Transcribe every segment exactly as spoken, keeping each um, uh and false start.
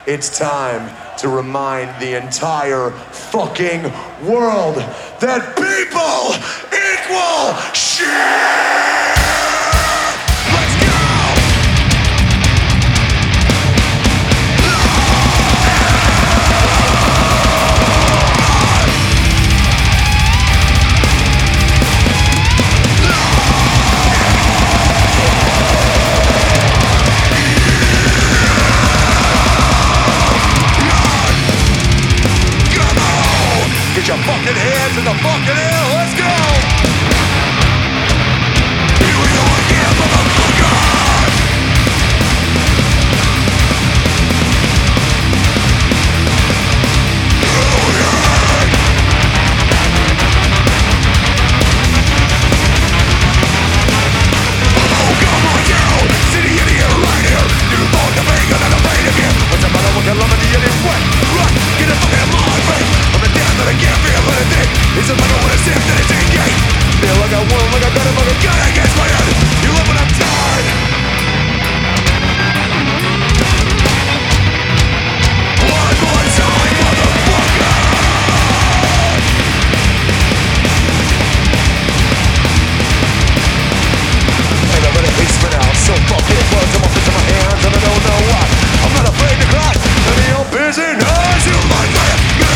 It's time to remind the entire fucking world that people equal shit! Let's go! Get your fucking hands in the fucking air, let's go! Here we go again, motherfucker! Oh yeah! Oh, come on down! City idiot right here! You thought the finger and the pain again! What's the matter with the love of the idiot? What? Run! Get the fucking mind right! But I can't feel anything. It's a matter when it's sick that it's in gate. Feel like I won, like I got a fucking gun against my head. You live when I'm tired. One more time, motherfucker. Everybody hates me now. So fucking bugs. I'm off into my hands and I don't know why. I'm not afraid to cry. None of your business. You like me.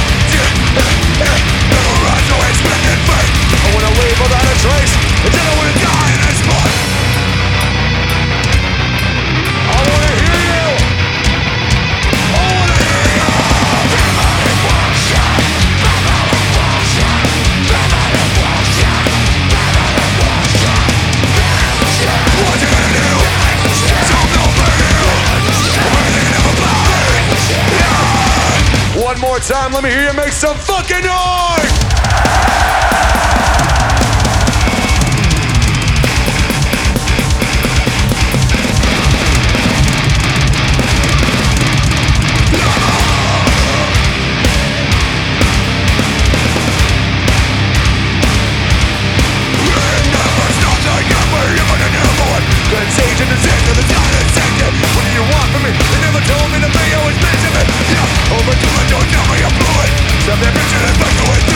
Never rise, no expected fate. I wanna leave without a trace, and then I wanna die in this spot. I wanna hear you. I wanna hear you. Dramatic bullshit. Dramatic bullshit. Dramatic bullshit. Dramatic bullshit. What you gonna do? Tell me over you. Everything never plays. Yeah. One more time, let me hear you make some fucking noise! Contagion is into the time infected. What do you want from me? They never told me to be always busy me. Yeah, over to the door, tell me I'm fluid. Stop that bitch and infect with